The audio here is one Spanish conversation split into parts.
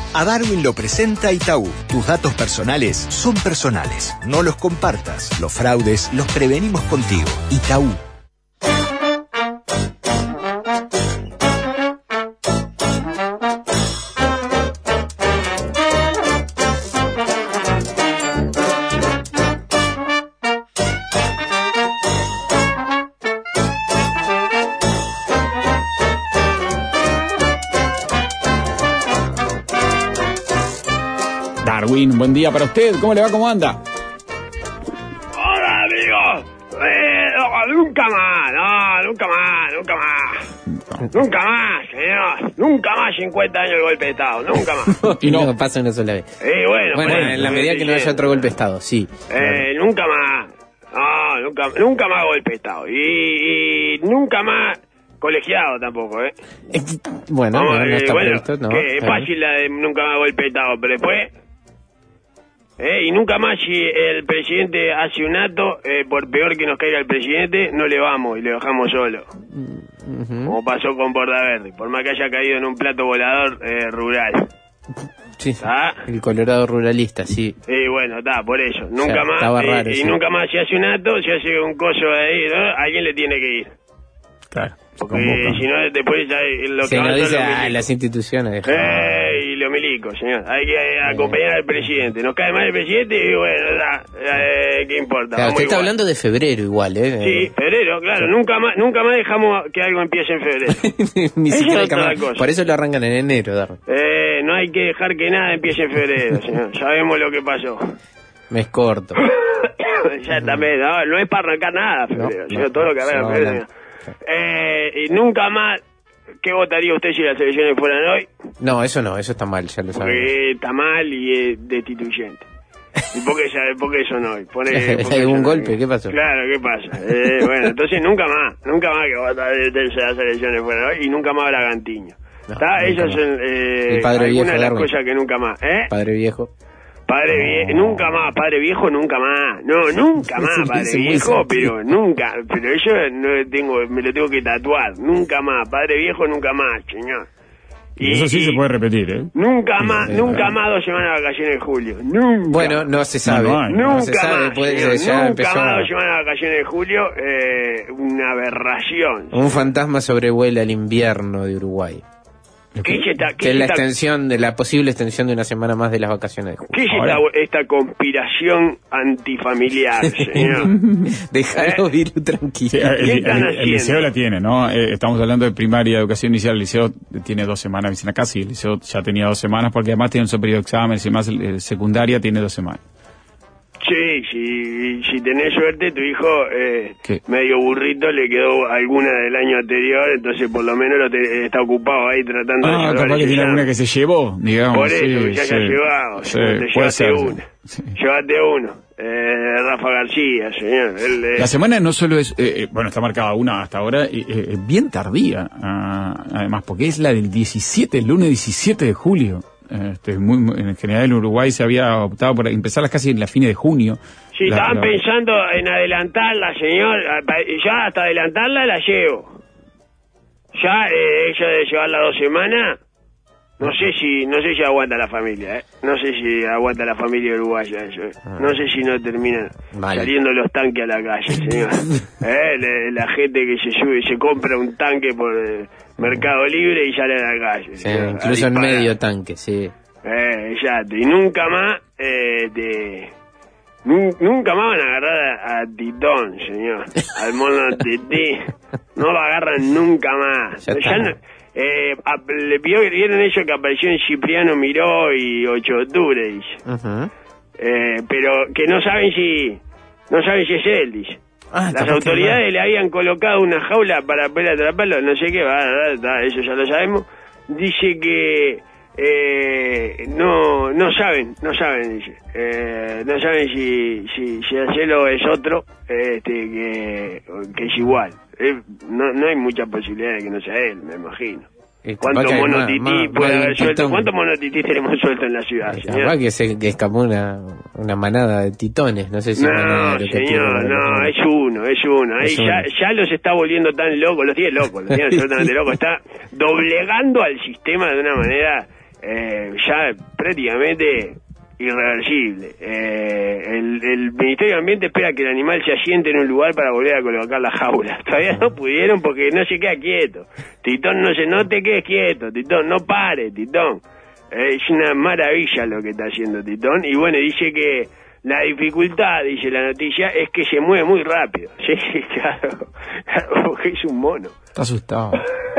A Darwin lo presenta Itaú. Tus datos personales son personales. No los compartas. Los fraudes los prevenimos contigo. Itaú. Darwin, buen día para usted. ¿Cómo le va? ¿Cómo anda? Hola, amigos. Nunca más, nunca más. Nunca más, señor. Nunca más 50 años de golpe de Estado. Nunca más. Y no pasa una sola vez. Bueno, en la medida que no haya otro golpe de Estado, sí. Nunca más. No, nunca más golpe de Estado. Y nunca más colegiado tampoco, ¿eh? Bueno, no está previsto, no. Que es fácil la de nunca más golpe de Estado, pero después... y nunca más si el presidente hace un acto, por peor que nos caiga el presidente, no le vamos y le dejamos solo. Como pasó con Bordaverde, por más que haya caído en un plato volador rural. Sí, el Colorado ruralista, sí. Bueno, está, por eso. Nunca más. Raro, y sí. nunca más si hace un acto, si hace un coso ahí, ¿no? Alguien le tiene que ir. Claro. Porque si no, después ya lo se que nos dice a las instituciones. Y lo milico, señor. Hay que acompañar al presidente. Nos cae mal el presidente y bueno, ¿qué importa? Claro, usted está igual. hablando de febrero igual, ¿eh? Sí, febrero, claro. Sí. Nunca más dejamos que algo empiece en febrero. Ni siquiera otra cosa. Por eso lo arrancan en enero, Darwin. No hay que dejar que nada empiece en febrero, señor. Sabemos lo que pasó. Mes corto. Exactamente. No es para arrancar nada, febrero. Todo lo que haga en febrero. Y nunca más. ¿Qué votaría usted si las elecciones fueran hoy? No, eso está mal, ya lo sabemos. Porque está mal y es destituyente. ¿Y por qué eso no hoy? ¿Hay algún golpe? ¿Qué pasó? Claro, ¿qué pasa? Bueno, entonces nunca más que votaría usted si las elecciones fueran hoy y nunca más Bragantiño. ¿Está? Esas son algunas de las cosas que nunca más. Padre viejo. Padre viejo, nunca más, padre viejo, nunca más. No, nunca más, padre viejo, pero nunca. Pero eso me lo tengo que tatuar. Nunca más, padre viejo, nunca más, señor. Y eso sí se puede repetir, ¿eh? Nunca más 2 semanas de vacaciones de julio. Nunca. Bueno, no se sabe. Nunca se sabe, más, puede señor, nunca más 2 semanas de vacaciones de julio. Una aberración. Un fantasma sobrevuela el invierno de Uruguay. Que es la posible extensión de una semana más de las vacaciones de julio. ¿Qué es esta conspiración antifamiliar, señor? Déjalo ir tranquilo. Sí, el liceo la tiene, ¿no? Estamos hablando de primaria, educación inicial. El liceo tiene 2 semanas, dicen acá sí, el liceo ya tenía 2 semanas, porque además tiene un periodo de exámenes y además secundaria tiene 2 semanas. Sí, si tenés suerte, tu hijo medio burrito le quedó alguna del año anterior, entonces por lo menos está ocupado ahí tratando de llevar. Capaz que tiene alguna que se llevó, digamos. Por eso, que se haya llevado. Sí, llevaste uno. Sí. Llevaste uno. Rafa García, señor. La semana no solo es, está marcada una hasta ahora, bien tardía, además, porque es la del el lunes 17 de julio. En general en Uruguay se había optado por empezarlas casi en la fines de junio. Sí, estaban pensando en adelantarla, señor. Ya hasta adelantarla la llevo. Ya ella de llevarla 2 semanas, no sé si aguanta la familia, No sé si aguanta la familia uruguaya eso, No sé si no terminan saliendo los tanques a la calle, señor. La gente que se compra un tanque por Mercado Libre y sale a la calle. Sí, incluso en medio tanque, sí. Exacto. Y nunca más, nunca más van a agarrar a Titón, señor. Al mono Tití. No lo agarran nunca más. Le pidieron ellos que apareció en Cipriano Miró y 8 de octubre, dice. Pero que no saben si es él, dice. Las autoridades le habían colocado una jaula para poder atraparlo, no sé qué, eso ya lo sabemos. Dice que no saben, dice. No saben si hacerlo es otro, que es igual. No hay mucha posibilidad de que no sea él, me imagino. ¿Cuántos monotití puede haber suelto? ¿Cuántos monotití tenemos sueltos en la ciudad, señor? Capaz que escapó una manada de titones, no sé si... No, señor, es uno. Ahí ya los está volviendo tan locos, los tiene absolutamente locos. Está doblegando al sistema de una manera ya prácticamente irreversible. El Ministerio de Ambiente espera que el animal se asiente en un lugar para volver a colocar la jaula. Todavía no pudieron porque no se queda quieto. Titón, no te quedes quieto, Titón, no pare, Titón. Es una maravilla lo que está haciendo Titón. Y bueno, dice que la dificultad, dice la noticia, es que se mueve muy rápido. Sí, claro, porque es un mono. Está asustado.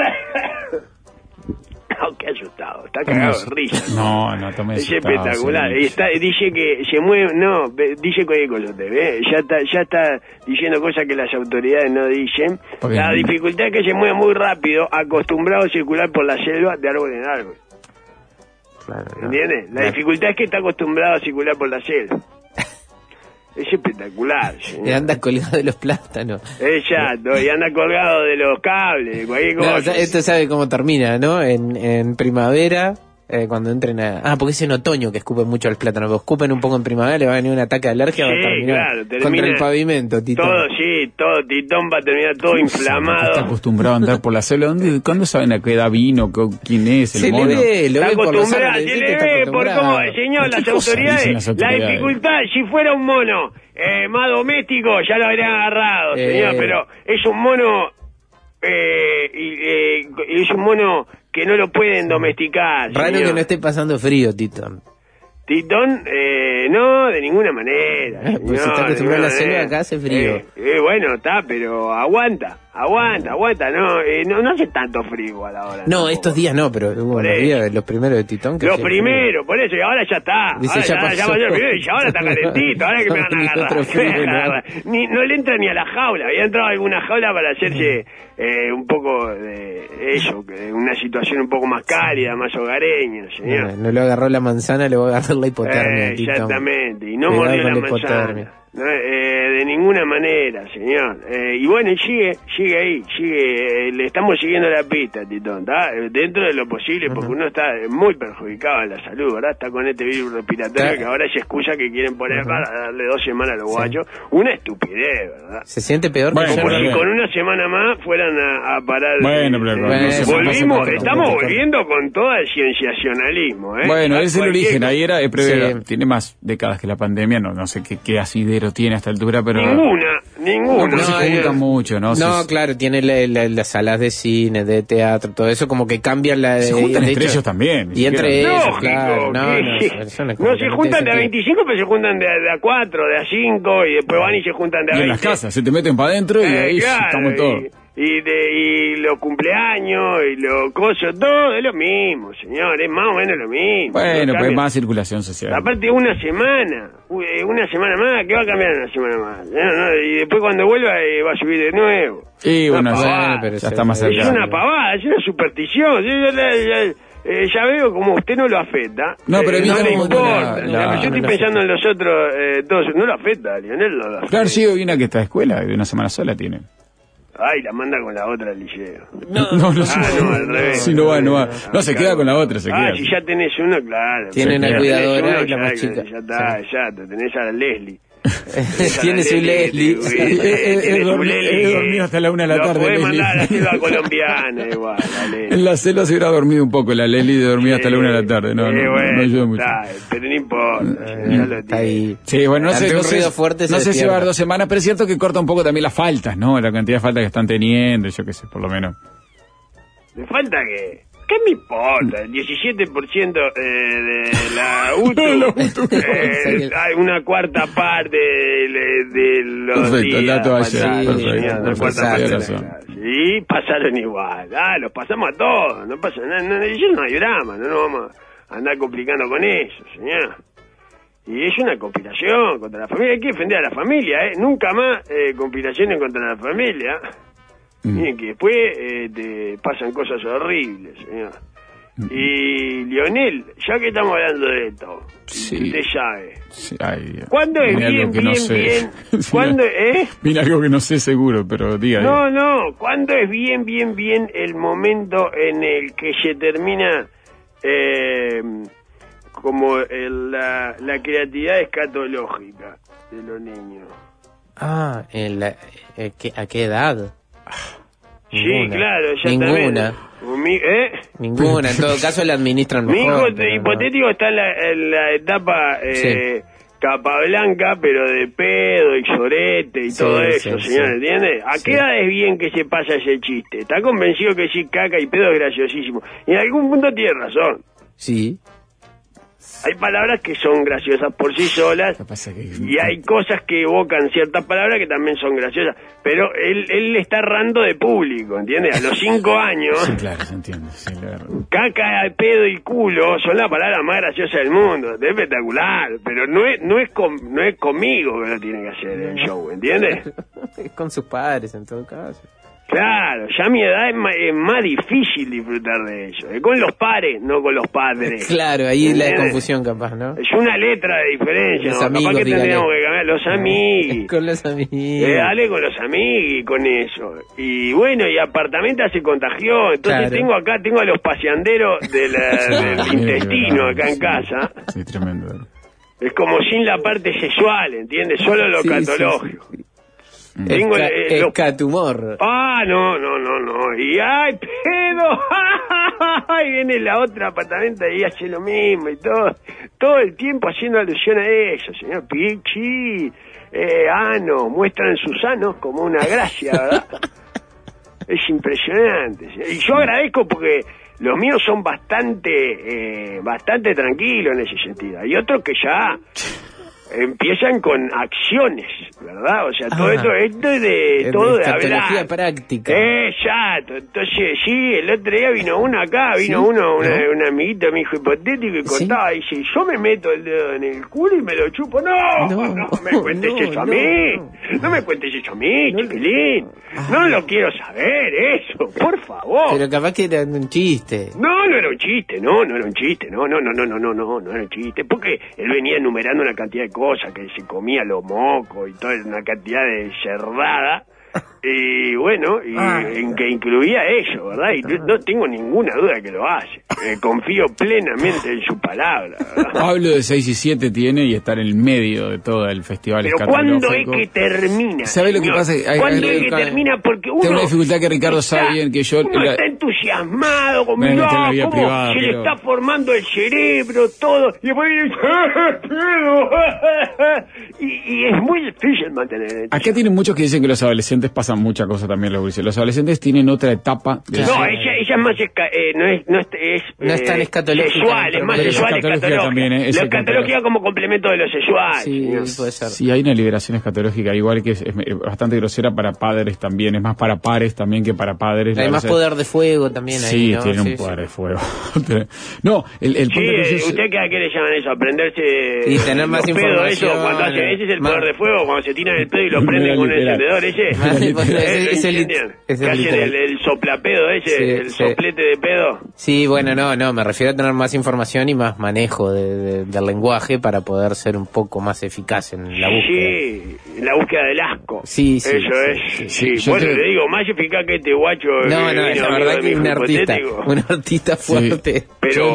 No, qué asustado, está cagado de risa. No, tomé es espectacular. Dice que se mueve, dice cualquier cosa, ya está diciendo cosas que las autoridades no dicen. La dificultad es que se mueve muy rápido, acostumbrado a circular por la selva de árbol en árbol. Claro, ¿entiendes? La dificultad es que está acostumbrado a circular por la selva. Es espectacular, señor. Y anda colgado de los plátanos. Exacto, y anda colgado de los cables, de cualquier cosa. Esto sabe cómo termina, ¿no? En primavera, cuando entren porque es en otoño que escupen mucho los plátanos. Cuando escupen un poco en primavera le va a venir un ataque de alergia, va a terminar contra el pavimento, Titón. Todo, Titón va a terminar todo inflamado. Está acostumbrado a andar por la selva. ¿Cuándo saben a qué edad vino? ¿Quién es el mono? Está acostumbrado, se le ve por cómo, señor, las autoridades, la dificultad, si fuera un mono más doméstico ya lo habrían agarrado, señor, pero es un mono es un mono que no lo pueden domesticar. Raro señor. Que no esté pasando frío, Titón. Titón, no, de ninguna manera. Pues si está acostumbrado a la selva, acá hace frío. Bueno, está, pero aguanta, no hace tanto frío a la hora. No, estos días no, pero hubo unos días, los primeros de Titón. Los primeros, por eso, y ahora ya está. Dice, ahora está calentito, ahora que me van a agarrar. No le entra ni a la jaula, había entrado a alguna jaula para hacerse un poco de eso, una situación un poco más cálida, más hogareña, señor. No lo agarró la manzana, le va a agarrar la hipotermia, Titón. Exactamente, y no mordió la manzana. De ninguna manera, señor. Y bueno, sigue ahí, le estamos siguiendo la pista, Titón, ¿está? Dentro de lo posible, porque uno está muy perjudicado en la salud, ¿verdad? Está con este virus respiratorio que ahora es excusa que quieren poner para darle 2 semanas a los guachos. Una estupidez, ¿verdad? ¿Se siente peor? Como si con una semana más fueran a parar. Volvimos, estamos volviendo con todo el cienciacionalismo, ¿eh? Bueno, ese es el origen, ahí era, tiene más décadas que la pandemia, no sé qué asidero tiene a esta altura, pero... Ninguna. No se juntan mucho, ¿no? No, claro, tiene las salas de cine, de teatro, todo eso, como que cambian la... Se juntan entre ellos también. Y entre ellos, claro. No se juntan de a 25, pero se juntan de a 4, de a 5, y después van y se juntan de a 20. Y en las casas, se te meten para adentro y ahí estamos todos. Y los cumpleaños y los cosas, todo es lo mismo, señor, es más o menos lo mismo. Bueno, pues más circulación social. Aparte una semana más, ¿qué va a cambiar en una semana más? Y después cuando vuelva va a subir de nuevo. Y bueno, pero ya está más cerca. Es una pavada, es una superstición. Ya veo como usted no lo afecta. No, pero no le importa. Yo estoy pensando en los otros dos. No lo afecta, Lionel no lo afecta. Claro, sí, viene que está a escuela, de una semana sola tiene. Ay, la manda con la otra al liceo. No, al revés. Si no va. No, se queda con la otra, se queda. Si ya tenés uno, claro. Tiene una cuidadora y la más chica. Ya está, tenés a la Leslie. Tiene su Leslie. He dormido hasta la 1 de la tarde. Lo puede mandar a la selva colombiana igual. En la selva se hubiera dormido un poco la Leslie de dormir hasta la 1 de la tarde. No ayuda mucho. Pero no importa. Está ahí. Sí, bueno, no sé si va a dar 2 semanas, pero es cierto que corta un poco también las faltas, ¿no? La cantidad de faltas que están teniendo, yo qué sé, por lo menos. ¿Le falta qué? ¿Qué me importa? El 17% de la UTU, hay una cuarta parte de los perfecto, días. Perfecto. Sí, pasaron igual. Los pasamos a todos. No pasa nada. No hay drama. No nos vamos a andar complicando con eso, señor. Y es una conspiración contra la familia. Hay que defender a la familia, ¿eh? Nunca más conspiraciones contra la familia. Miren que después te pasan cosas horribles, señor. Y Lionel, ya que estamos hablando de esto, usted sabe. Sí, ¿Cuándo es bien? ¿Cuándo Mira algo que no sé seguro, pero diga. No. ¿Cuándo es bien el momento en el que se termina como la creatividad escatológica de los niños? ¿A qué edad? Sí, claro, Ninguna. Ninguna, en todo caso la administran mejor. Mi hijo hipotético está en la etapa capa blanca, pero de pedo y sorete y todo eso, señor, ¿entiende? ¿A qué edad es bien que se pasa ese chiste? Está convencido que sí, caca y pedo es graciosísimo. Y en algún punto tiene razón. Sí. Hay palabras que son graciosas por sí solas y hay cosas que evocan ciertas palabras que también son graciosas. Pero él está errando de público, ¿entiendes? A los 5 años... Sí, claro, se entiende. Sí, caca, pedo y culo son las palabras más graciosas del mundo. Es espectacular, pero no es conmigo que lo tiene que hacer el show, ¿entiendes? Es con sus padres, en todo caso. Claro, ya a mi edad es más difícil disfrutar de ello. Es con los pares, no con los padres. Claro, ahí la confusión capaz, ¿no? Es una letra de diferencia, los ¿no? Amigos, capaz que tendríamos que cambiar los amigos. Con los amigos. Dale con los amigos con eso. Y bueno, y Apartamenta se contagió. Entonces tengo a los paseanderos del intestino acá en casa. Sí, tremendo. Es como sin la parte sexual, ¿entiendes? Solo lo catológico. Sí. Tengo escatumor. No. Y ¡ay, pedo! Y viene la otra Apartamenta y hace lo mismo y todo el tiempo haciendo alusión a eso, señor Pichi. Muestran sus anos como una gracia, ¿verdad? Es impresionante. Y yo agradezco porque los míos son bastante tranquilos en ese sentido. Hay otros que ya empiezan con acciones, ¿verdad? O sea, todo esto es de todo de hablar. Práctica. Exacto. Entonces, sí, el otro día vino un amiguito de mi hijo hipotético y contaba, dice, yo me meto el dedo en el culo y me lo chupo. No me cuentes eso a mí. No me cuentes eso a mí, chiquilín. No lo quiero saber, eso, por favor. Pero capaz que era un chiste. No era un chiste, no era un chiste, no era un chiste, porque él venía enumerando una cantidad de cosas, que se comía los mocos y toda una cantidad de cerrada, y bueno, en que incluía eso, ¿verdad? Y no tengo ninguna duda que lo hace. Confío plenamente en su palabra, ¿verdad? Pablo de 6 y 7 tiene y estar en el medio de todo el festival escatológico. Pero ¿cuándo es que termina? ¿Sabe lo que pasa? ¿Cuándo es que termina? Porque uno... Tengo una dificultad que Ricardo sabe bien que yo... Uno está entusiasmado, como se le está formando el cerebro, todo, y después y es muy difícil mantener el... Acá tienen muchos que dicen que los adolescentes pasan muchas cosas también, los adolescentes tienen otra etapa. Ella es más no es tan escatológica. Sexual, es más sexual, escatológica. También, lo escatológica como complemento de lo sexual. Sí, puede ser. Sí, hay una liberación escatológica, igual que es bastante grosera para padres también, es más para pares también que para padres. Hay más poder de fuego también ahí, sí, ¿no? Tiene un poder de fuego. No, el punto que ¿usted qué le llaman eso? Aprenderse y tener más información. Ese es el poder de fuego, cuando se tiran el pedo y lo prenden con un encendedor, ese el soplapedo el soplete de pedo. Sí, bueno, no, me refiero a tener más información y más manejo del lenguaje para poder ser un poco más eficaz en la búsqueda. Sí, en la búsqueda del asco. Sí. Eso es. Sí. Bueno, le digo, más eficaz que este guacho. No, la verdad que es un artista fuerte. Sí. Pero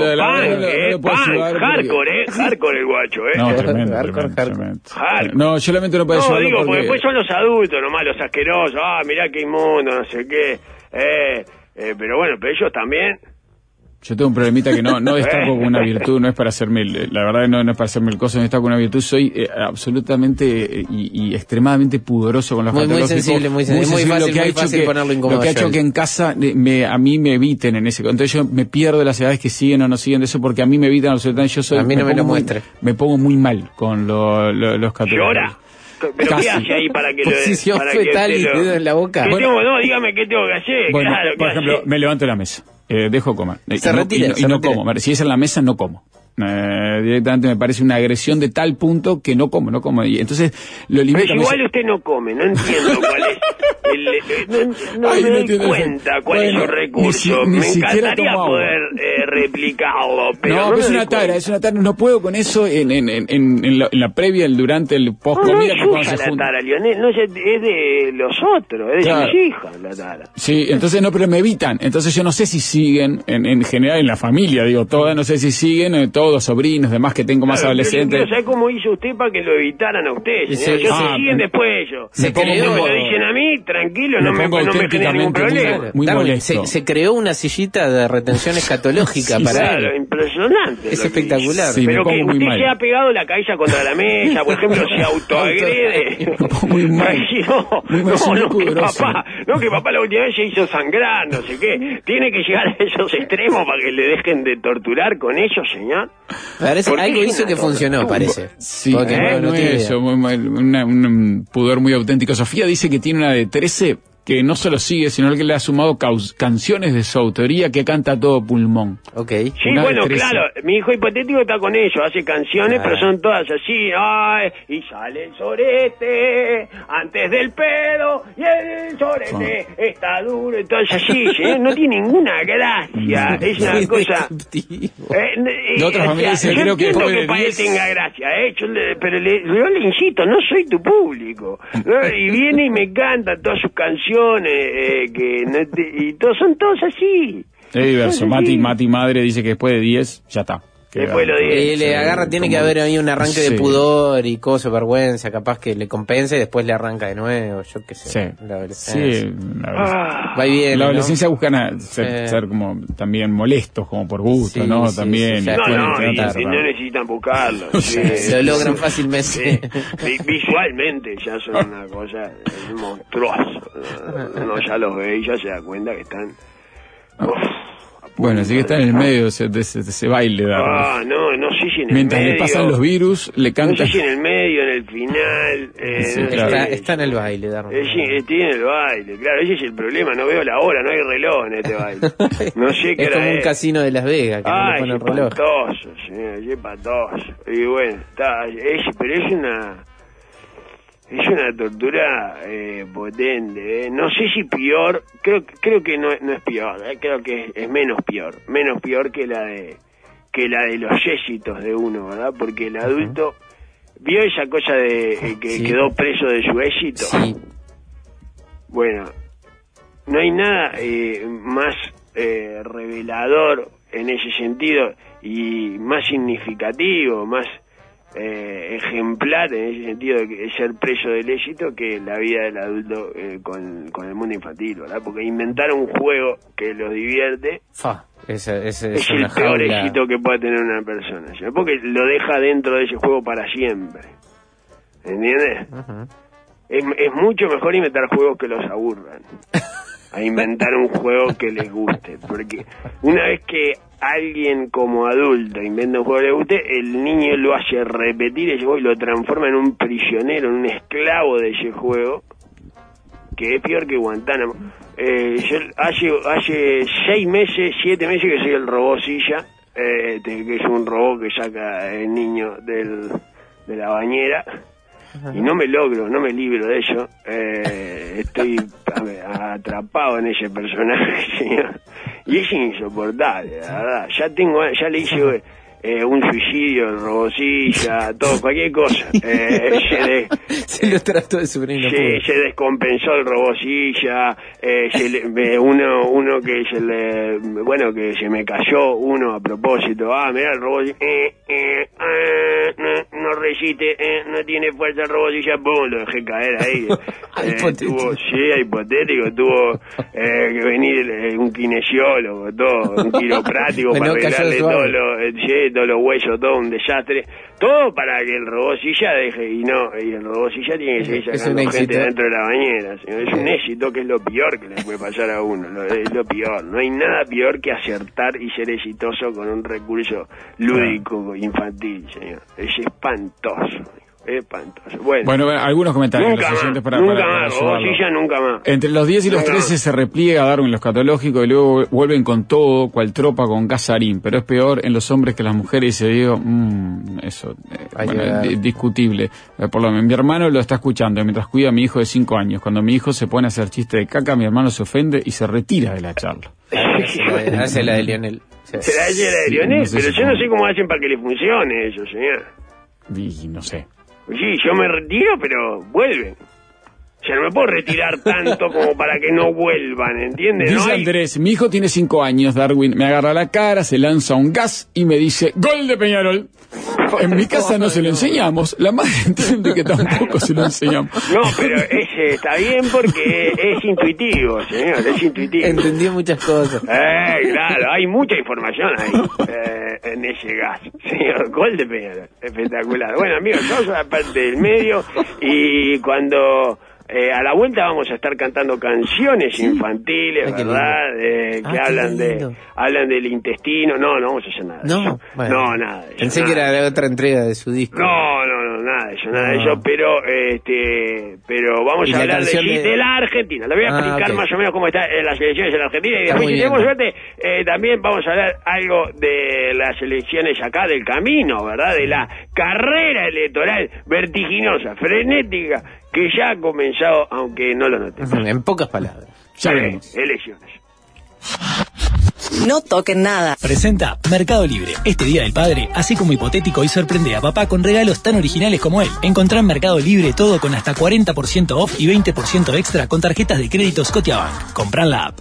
hardcore el guacho, No, tremendo. No, yo lamento no puedo ayudarlo. No, digo, porque después son los adultos nomás, los asquerosos. Mirá qué inmundo, no sé qué. Pero bueno, pero ellos también. Yo tengo un problemita que no destaco con una virtud, no es para hacerme, la verdad no es para hacerme el coso, no destaco con una virtud, soy absolutamente y extremadamente pudoroso con los catálogos. Muy sensible, muy fácil ponerlo incómodo. Lo que ha hecho que en casa a mí me eviten en ese, entonces yo me pierdo las edades que siguen o no siguen de eso, porque a mí me evitan absolutamente, a mí no me lo muestre. Me pongo muy mal con los catálogos. ¿Llora? ¿Pero qué hace ahí para que posición fetal y dedo en la boca? Dígame qué tengo que hacer. Bueno, claro, por ejemplo, me levanto de la mesa. Dejo comer. Se retira. No como. Si es en la mesa, no como. Directamente me parece una agresión de tal punto que no como. Y entonces lo limito. Pero igual usted no come, no entiendo cuál es. No me doy cuenta cuál es su recurso. Me encantaría poder replicarlo. Pero es una tara, no puedo con eso en la previa, el durante, el post comida. No es la tara, Lionel, es de los otros, es de mis hijas la tara. Sí, entonces pero me evitan. Entonces yo no sé si siguen, en general en la familia, digo, todas, no sé si siguen, todos todos, sobrinos, demás que tengo más adolescentes. Yo quiero saber cómo hizo usted para que lo evitaran a usted, señor. Ellos se siguen después ellos. Se creó, me lo dicen a mí, tranquilo, no me genera ningún problema. Muy molesto. Se creó una sillita de retención escatológica para él. Claro, impresionante. Es espectacular. Sí, pero que usted se ha pegado la cabeza contra la mesa, por ejemplo, se autoagrede. Muy mal. Que papá la última vez se hizo sangrar, no sé qué. Tiene que llegar a esos extremos para que le dejen de torturar con ellos, señor. Parece algo hizo que funcionó, parece. Sí, no es eso, un pudor muy auténtico. Sofía dice que tiene una de 13 que no solo sigue, sino que le ha sumado canciones de su autoría que canta a todo pulmón. Sí, bueno, claro, mi hijo hipotético está con ellos, hace canciones, pero son todas así, y sale el sorete antes del pedo, y el sorete está duro, y todo es así, no tiene ninguna gracia, es una cosa... de otras familias creo que para él tenga gracia, pero yo le insisto, no soy tu público, ¿no? Y viene y me canta todas sus canciones, y todos son todos así. Es diverso. Mati Madre dice que después de 10 ya está. Después de los 10. Le agarra, tiene que haber ahí un arranque de pudor y cosa, vergüenza, capaz que le compense y después le arranca de nuevo, yo qué sé. Sí. La adolescencia. Va y bien, la adolescencia buscan ser como también molestos, como por gusto, ¿no? También. No necesitan buscarlo. Lo logran fácilmente. Visualmente ya son una cosa monstruosa. Uno ya los ve y ya se da cuenta que están... Bueno, así que está en el medio de ese baile. No sé si en el mientras medio. Le pasan los virus, le canta. No sé si en el medio, en el final. Claro. Está en el baile, Darwin. Estoy en el baile, claro, ese es el problema. No veo la hora, no hay reloj en este baile. No sé qué es como un casino de Las Vegas, que no le ponen reloj. Es espantoso. Y bueno, pero es una tortura potente, no sé si peor, creo que no es peor, creo que es menos peor que la de los éxitos de uno, ¿verdad? Porque el adulto vio esa cosa de que quedó preso de su éxito. Sí. Bueno, no hay nada más revelador en ese sentido y más significativo, más ejemplar en ese sentido de ser preso del éxito que la vida del adulto con el mundo infantil, ¿verdad? Porque inventaron un juego que los divierte. Es el peor éxito que pueda tener una persona, ¿sí? Porque lo deja dentro de ese juego para siempre, ¿entiendes? Uh-huh. Es mucho mejor inventar juegos que los aburran a inventar un juego que les guste, porque una vez que alguien como adulto inventa un juego que le guste, el niño lo hace repetir ese juego y lo transforma en un prisionero, en un esclavo de ese juego, que es peor que Guantánamo. Yo hace 6 meses, 7 meses que soy el robocilla, que es un robot que saca el niño de la bañera, y no me libro de eso. Estoy atrapado en ese personaje, señor, y es insoportable, la verdad. Ya le hice un suicidio, el robocilla, todo, cualquier cosa. Se lo trató de sufrir. Se descompensó el robocilla, uno que que se me cayó uno a propósito. Mirá el robocilla, no resiste, no tiene fuerza el robocilla, pum, lo dejé caer ahí. Hipotético, tuvo que venir un kinesiólogo, todo, un quiroprático para arreglarle todos los huesos, todo un desastre, todo para que el robocilla deje, y el robocilla tiene que seguir sacando gente dentro de la bañera. Es un éxito que es lo peor que le puede pasar a uno, es lo peor. No hay nada peor que acertar y ser exitoso con un recurso lúdico infantil, señor. Es espantoso. Bueno, algunos comentarios. Nunca más. Entre los 10 y los 13 se repliega Darwin lo escatológico y luego vuelven con todo, cual tropa con Casarín. Pero es peor en los hombres que las mujeres, y se digo, eso, discutible. Por lo menos mi hermano lo está escuchando mientras cuida a mi hijo de 5 años. Cuando mi hijo se pone a hacer chiste de caca, mi hermano se ofende y se retira de la charla. Hace la de Lionel. ¿Será la de Lionel? Pero yo no sé cómo hacen para que le funcione eso, señor. Y no sé. Sí, yo me retiro, pero vuelven. O sea, no me puedo retirar tanto como para que no vuelvan, ¿entiendes? Dice Andrés, mi hijo tiene 5 años, Darwin, me agarra la cara, se lanza un gas y me dice, ¡gol de Peñarol! En mi casa no se lo enseñamos, la madre entiende que tampoco se lo enseñamos. No, pero ese está bien porque es intuitivo, señor, es intuitivo. Entendió muchas cosas. Claro, hay mucha información ahí, en ese gas, señor, gol de Peñarol, espectacular. Bueno, amigos, vamos a la parte del medio y cuando... a la vuelta vamos a estar cantando canciones infantiles, ¿verdad? Que hablan del intestino. No vamos a hacer nada de eso. Bueno, no, nada de eso. Pensé que era otra entrega de su disco. No, nada de eso, pero vamos a hablar de la Argentina. Le voy a explicar más o menos cómo están las elecciones en la Argentina y después, si tenemos suerte, también vamos a hablar algo de las elecciones acá, del camino, ¿verdad? De la carrera electoral vertiginosa, frenética, que ya ha comenzado, aunque no lo noten. En pocas palabras. Ya veremos. Elecciones. No toquen nada. Presenta Mercado Libre. Este Día del Padre, hace como hipotético y sorprende a papá con regalos tan originales como él. Encontrá en Mercado Libre todo con hasta 40% off y 20% extra con tarjetas de crédito Scotiabank. Comprá en la app.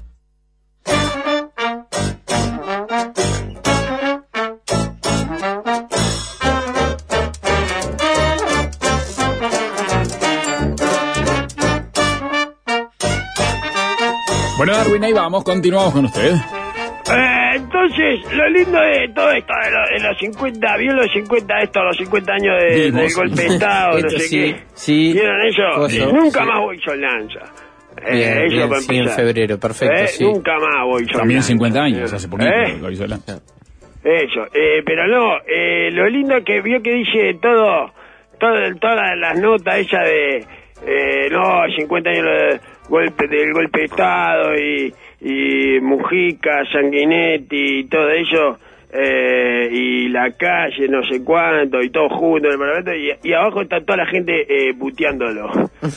Bueno, Darwin, ahí vamos, continuamos con usted. Entonces, lo lindo de todo esto, de los 50, ¿vieron los 50 los 50 años del golpe de Estado, no sé qué? Sí. ¿Vieron eso? Nunca más Boyson lanza. Bien, sí, en febrero, perfecto, sí. Nunca más Boyson También lanza. 50 años, hace poquito lo hizo lanza. Eso, pero no, lo lindo que vio que dice todas las notas esa de, 50 años del golpe de Estado y Mujica, Sanguinetti y todo eso, y la calle, no sé cuánto, y todo junto en el Parlamento, y abajo está toda la gente puteándolo,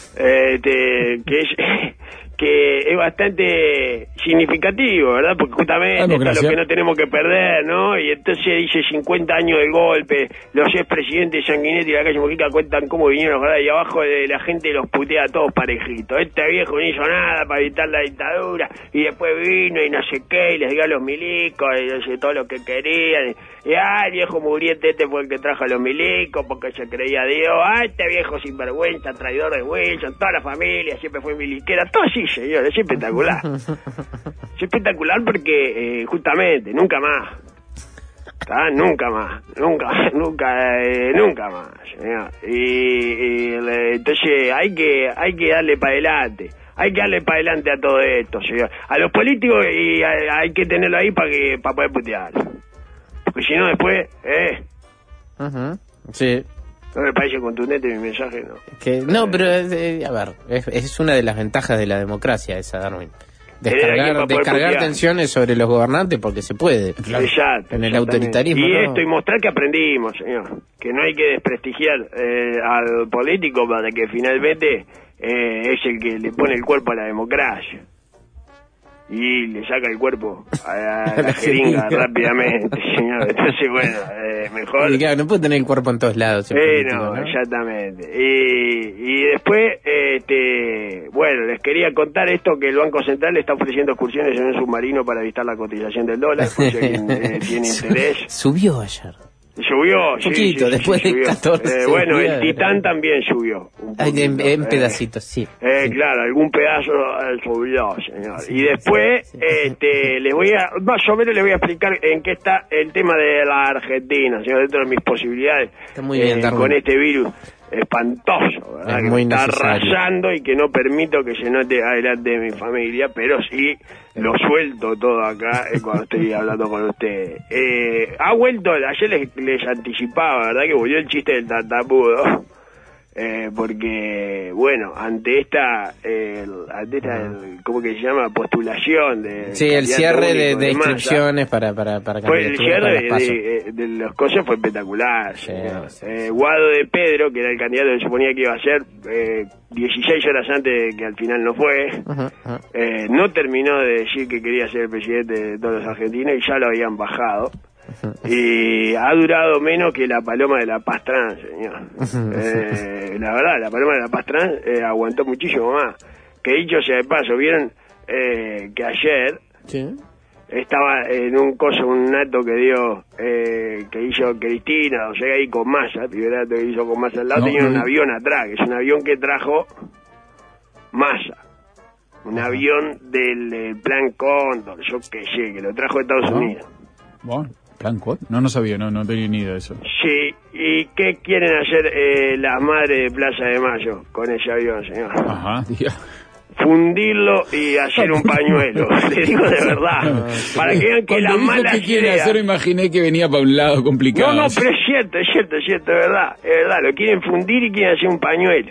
que es bastante significativo, ¿verdad? Porque justamente es lo que no tenemos que perder, ¿no? Y entonces dice 50 años del golpe, los expresidentes Sanguinetti y la calle Mujica cuentan cómo vinieron, ¿verdad? Y abajo de la gente los putea a todos parejitos. Este viejo no hizo nada para evitar la dictadura, y después vino y no sé qué, y les dio a los milicos, y no sé, todo lo que querían. Y el viejo muriente fue el que trajo a los milicos porque se creía Dios. Este viejo sinvergüenza, traidor de Wilson, toda la familia siempre fue miliquera, todo así, señor, es espectacular. Es espectacular porque justamente nunca más, nunca más, señor. Y entonces hay que darle para adelante. Hay que darle para adelante a todo esto, señor. A los políticos y hay que tenerlo ahí para poder putear. Porque si no después, Sí. ¿No me parece contundente mi mensaje? No, pero a ver, es una de las ventajas de la democracia esa, Darwin. Descargar tensiones sobre los gobernantes porque se puede. Claro. Exacto, en el autoritarismo. Y esto, y mostrar que aprendimos, señor. Que no hay que desprestigiar al político para que finalmente es el que le pone el cuerpo a la democracia. Y le saca el cuerpo a la jeringa rápidamente, señor. Entonces, bueno, mejor... Y claro, no puede tener el cuerpo en todos lados. ¿no? Exactamente. Y después, bueno, les quería contar esto, que el Banco Central está ofreciendo excursiones en un submarino para evitar la cotización del dólar, por si alguien tiene interés. Subió ayer. Subió, un poquito, sí, después de 14 bueno, el Titán también subió. En pedacitos, sí. Claro, algún pedazo subió, señor. Y después, les voy a, más o menos les voy a explicar en qué está el tema de la Argentina, señor, dentro de mis posibilidades. Está muy bien, con este virus espantoso, ¿verdad? Que me está arrasando y que no permito que se note adelante de mi familia, pero sí lo suelto todo acá cuando estoy hablando con ustedes. Ha vuelto, ayer les anticipaba, ¿verdad? Que volvió el chiste del tartamudo. Porque, bueno, ante esta ¿cómo que se llama? Postulación de... Sí, el cierre de inscripciones para pues el cierre de los cosas fue espectacular. Sí. Guado de Pedro, que era el candidato que suponía que iba a ser 16 horas antes de que al final no fue, no terminó de decir que quería ser el presidente de todos los argentinos y ya lo habían bajado. Y ha durado menos que la paloma de la Paz Trans, señor. La verdad, la paloma de la Paz Trans aguantó muchísimo más. Que dicho sea de paso, vieron que ayer estaba en un acto que dio, que hizo Cristina, o sea, ahí con Massa, el primer acto que hizo con Massa al lado, tenía un avión atrás, que es un avión que trajo Massa. Un avión del Plan Cóndor, yo qué sé, que lo trajo de Estados Unidos. Bueno, ¿Plan Cóndor? No sabía, no tenía ni idea de eso. Sí, ¿y qué quieren hacer las madres de Plaza de Mayo con ese avión, señor? Ajá, diga. Fundirlo y hacer un pañuelo, le digo de verdad, para que vean que las malas ¿qué quieren hacer? Imaginé que venía para un lado complicado. No, pero es cierto, es verdad, lo quieren fundir y quieren hacer un pañuelo.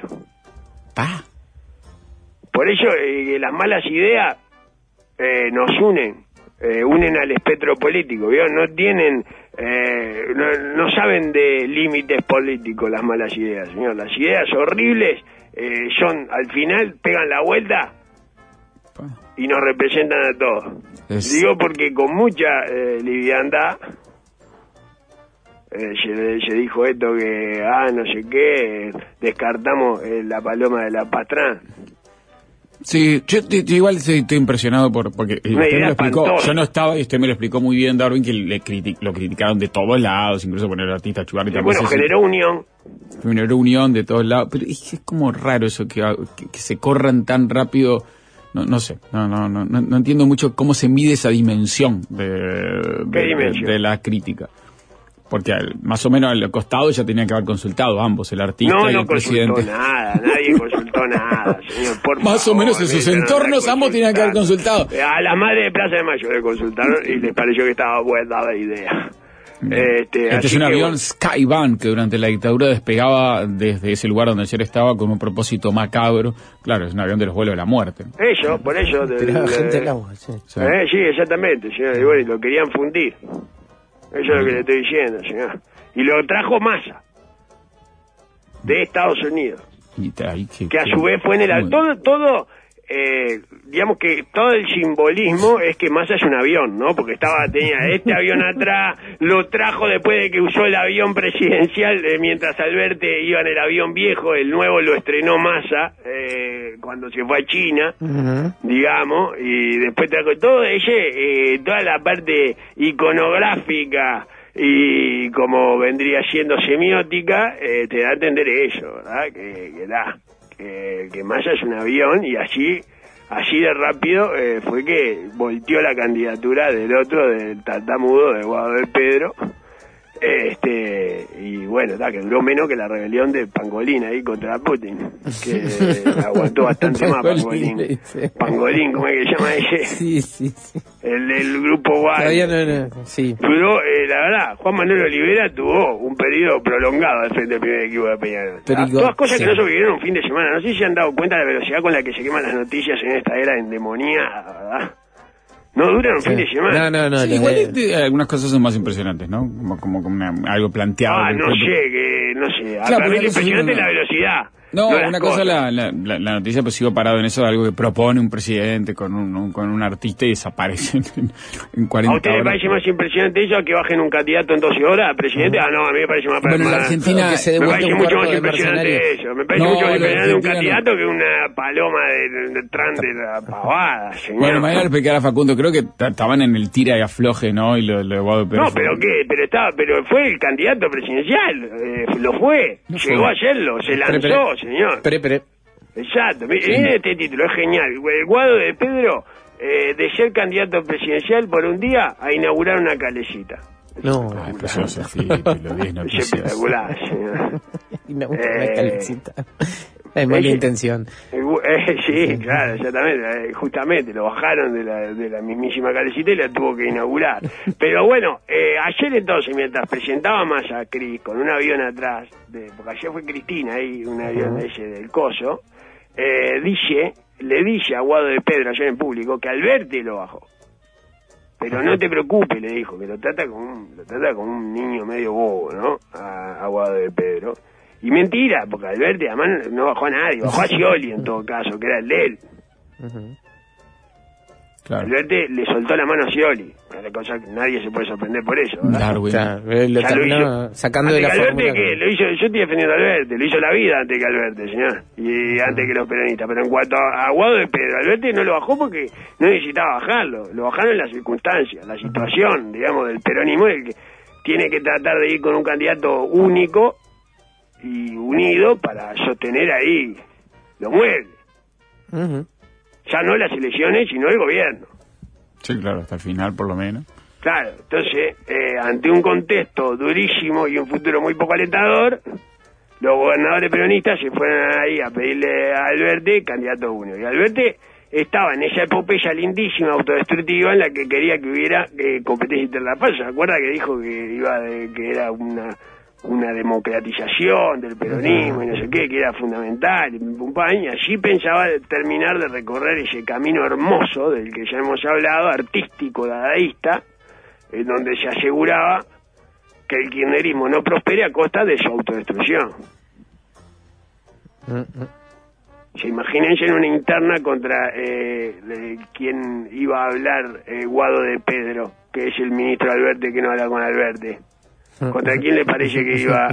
Por eso las malas ideas nos unen al espectro político, ¿vio? No tienen, no saben de límites políticos las malas ideas, señor. Las ideas horribles son, al final, pegan la vuelta y nos representan a todos. Digo porque con mucha liviandad se dijo esto que, no sé qué, descartamos la paloma de la Paz Trans. Sí, yo igual estoy impresionado porque usted me lo explicó, yo no estaba y usted me lo explicó muy bien, Darwin, que lo criticaron de todos lados, incluso poner el artista Chugarri también. Bueno, generó unión de todos lados, pero es como raro eso que se corran tan rápido, no sé, no entiendo mucho cómo se mide esa dimensión de la crítica. Porque más o menos al costado ya tenían que haber consultado ambos, el artista y el presidente. Nadie consultó nada, señor. Por más favor, o menos en sus entornos ambos tenían que haber consultado. A la madre de Plaza de Mayo le consultaron y les pareció que estaba buena la idea. Este es un avión Skyvan que durante la dictadura despegaba desde ese lugar donde ayer estaba con un propósito macabro. Claro, es un avión de los vuelos de la muerte. Por eso. Gente del agua, sí. Sí, exactamente, señor. Y bueno, y lo querían fundir. Eso es lo que le estoy diciendo, señor. Y lo trajo Massa de Estados Unidos. Que a su vez fue en el... Todo digamos que todo el simbolismo es que Massa es un avión, ¿no? Porque tenía este avión atrás, lo trajo después de que usó el avión presidencial, mientras Alberti iba en el avión viejo, el nuevo lo estrenó Massa cuando se fue a China, digamos, y después trajo todo toda la parte iconográfica y como vendría siendo semiótica, te da a entender eso, ¿verdad? Que Massa es un avión y así de rápido fue que volteó la candidatura del otro, del tartamudo de Guado de Pedro, y bueno, que duró menos que la rebelión de Pangolín ahí contra Putin, que aguantó bastante más Pangolín. Pangolín, ¿cómo es que se llama ese? Sí. El del grupo Guay. Sí. Duró, la verdad, Juan Manuel Olivera tuvo un periodo prolongado al frente del primer equipo de Peñarol. Todas cosas que no sobrevivieron un fin de semana. No sé si se han dado cuenta de la velocidad con la que se queman las noticias en esta era endemoniada, ¿verdad? No duran un fin de semana. No. Sí, igual algunas cosas son más impresionantes, ¿no? Como algo planteado. No sé. Para mí lo impresionante es la velocidad. No, una cosa la noticia, pues sigo parado en eso de algo que propone un presidente con un artista y desaparece en 40 horas. ¿A usted le parece más impresionante eso que bajen un candidato en 12 horas, presidente? No, a mí me parece más... Bueno, en la Argentina me parece mucho más impresionante eso. Me parece mucho más impresionante un candidato que una paloma de Trump de la pavada, señor. Bueno, mañana le explicará a Facundo, creo que estaban en el tira y afloje, ¿no? Y lo de Guado Pedro. No, pero fue el candidato presidencial, lo fue. Llegó a hacerlo, se lanzó, señor. Exacto, miren este título, es genial. El Guado de Pedro, de ser candidato presidencial por un día a inaugurar una calecita. No, es espectacular, señor. Inaugurar una calecita. Hay mala intención. Sí, claro, exactamente. Justamente lo bajaron de la mismísima calecita y la tuvo que inaugurar. Pero bueno, ayer entonces, mientras presentaba más a Cris con un avión atrás, porque ayer fue Cristina ahí, un avión ese del coso, le dice a Guado de Pedro ayer en público que Alberti lo bajó. Pero no te preocupes, le dijo, que lo trata como un niño medio bobo, ¿no? A Guado de Pedro. Y mentira, porque Alberti además no bajó a nadie, bajó a Scioli en todo caso, que era el de él. Claro. Alberti le soltó la mano a Scioli, una cosa que nadie se puede sorprender por eso, ¿verdad? Darwin. Lo terminó sacando de la fórmula. Lo hizo, yo estoy defendiendo a Alberti, lo hizo la vida antes que Alberti, señor, y antes que los peronistas, pero en cuanto a Guado de Pedro, Alberti no lo bajó porque no necesitaba bajarlo, lo bajaron en las circunstancias, la situación, digamos, del peronismo, del que tiene que tratar de ir con un candidato único y unido para sostener ahí los muebles. Ya no las elecciones, sino el gobierno. Sí, claro, hasta el final por lo menos. Claro, entonces, ante un contexto durísimo y un futuro muy poco alentador, los gobernadores peronistas se fueron ahí a pedirle a Alberti candidato único. Y Alberti estaba en esa epopeya lindísima, autodestructiva, en la que quería que hubiera competencia interna. ¿Se acuerda que dijo que que era una democratización del peronismo y no sé qué, que era fundamental, y allí pensaba terminar de recorrer ese camino hermoso del que ya hemos hablado, artístico, dadaísta, en donde se aseguraba que el kirchnerismo no prospere a costa de su autodestrucción. Imagínense en una interna contra quien iba a hablar Guado de Pedro, que es el ministro Alberti, que no habla con Alberti. ¿Contra quién le parece que iba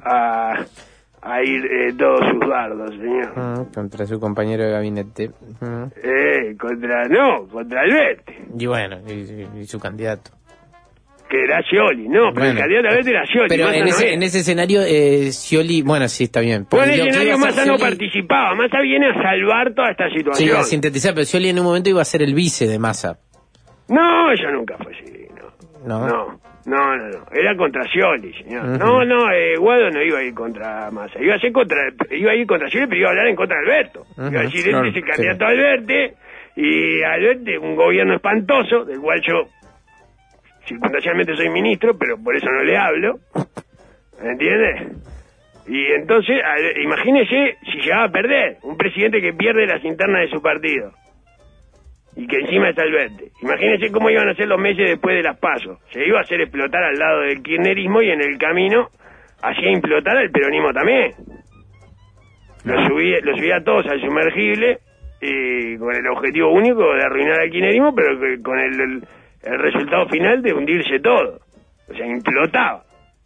a ir todos sus dardos, señor? Contra su compañero de gabinete. Contra Alberti. Y bueno, y su candidato. Que era Scioli, no, pero el candidato Alberti era Scioli. Pero en ese escenario, Scioli, bueno, sí, está bien. Bueno, en el escenario Massa no participaba, Massa viene a salvar toda esta situación. Sí, a sintetizar, pero Scioli en un momento iba a ser el vice de Massa. No, eso nunca fue así, No, era contra Scioli, señor. Guado no iba a ir contra Massa, iba a ir contra Scioli, pero iba a hablar en contra de Alberto. Iba a decir, este es el candidato a Alberti, y Alberti, un gobierno espantoso, del cual yo circunstancialmente soy ministro, pero por eso no le hablo, ¿entiendes? Y entonces, imagínese si llegaba a perder, un presidente que pierde las internas de su partido, y que encima está Alberti. Imagínense cómo iban a ser los meses después de las PASO. Se iba a hacer explotar al lado del kirchnerismo y en el camino hacía implotar al peronismo también. Lo subía a todos al sumergible y con el objetivo único de arruinar al kirchnerismo, pero con el resultado final de hundirse todo. O sea, implotaba.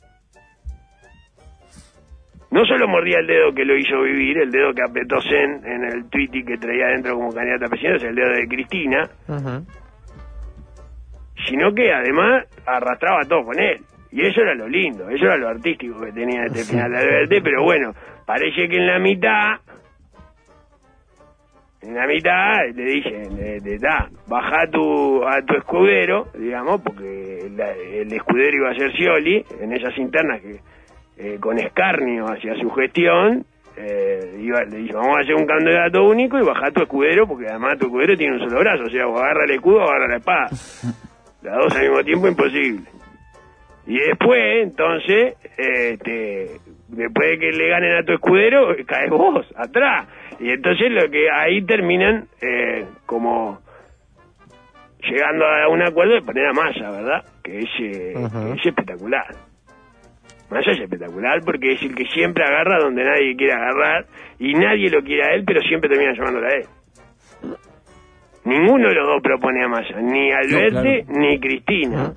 No solo mordía el dedo que lo hizo vivir, el dedo que apretó Zen en el tweet que traía adentro como candidata a presidente, o sea, el dedo de Cristina, sino que además arrastraba todo con él. Y eso era lo lindo, eso era lo artístico que tenía este final de Alberti, pero bueno, parece que en la mitad le dicen, baja a tu escudero, digamos, porque el escudero iba a ser Scioli, en esas internas que con escarnio hacia su gestión, le dice, vamos a hacer un candidato único y baja tu escudero, porque además tu escudero tiene un solo brazo, o sea, o agarra el escudo o agarra la espada. Las dos al mismo tiempo, imposible. Y después, entonces, después de que le ganen a tu escudero, caes vos, atrás. Y entonces ahí terminan como llegando a un acuerdo de poner a Massa, ¿verdad? Que es espectacular. Massa es espectacular porque es el que siempre agarra donde nadie quiere agarrar y nadie lo quiere a él, pero siempre termina llamándolo a él. Ninguno de los dos propone a Massa, ni Alberti ni Cristina.